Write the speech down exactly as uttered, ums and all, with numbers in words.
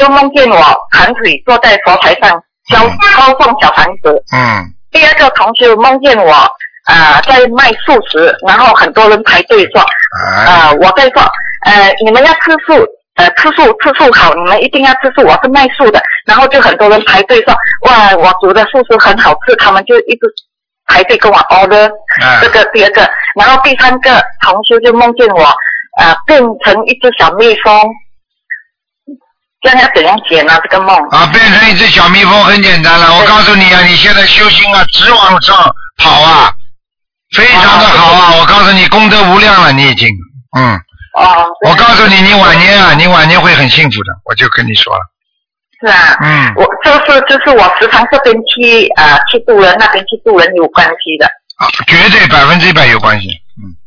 就梦见我盘腿坐在佛台上烧烧送小房子。 嗯。 第二个同修梦见我啊、呃、在卖素食，然后很多人排队说，啊、呃、我在说，呃你们要吃素，呃吃素吃素好，你们一定要吃素，我是卖素的，然后就很多人排队说，哇我煮的素食很好吃，他们就一直排队跟我 order、啊、这个第二个，然后第三个同修就梦见我呃变成一只小蜜蜂。这样要怎样解呢？这个梦啊，变成一只小蜜蜂很简单了。我告诉你啊，你现在修心啊，直往上跑啊，非常的好啊！我告诉你，功德无量了，你已经，嗯。 哦。 我告诉你，你晚年啊，你晚年会很幸福的，我就跟你说了。 是啊。嗯。我就是就是我时常这边去啊、呃、去渡人，那边去渡人有关系的。 啊，绝对百分之一百有关系。嗯。